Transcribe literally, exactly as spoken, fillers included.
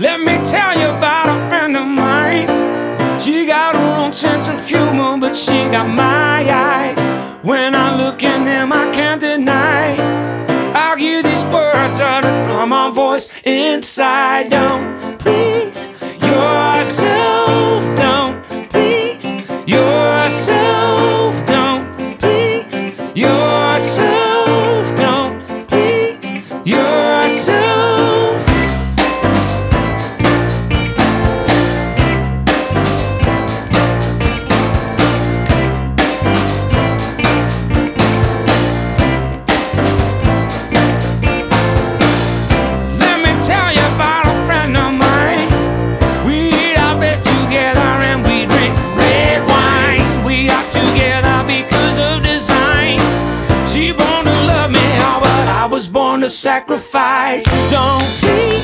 Let me tell you about a friend of mine. She got her own sense of humor, but she got my eyes. When I look in them, I can't deny. I'll hear these words uttered from my voice inside. Don't please yourself. Don't please yourself. Don't please yourself. Don't please yourself. Born to sacrifice. Don't please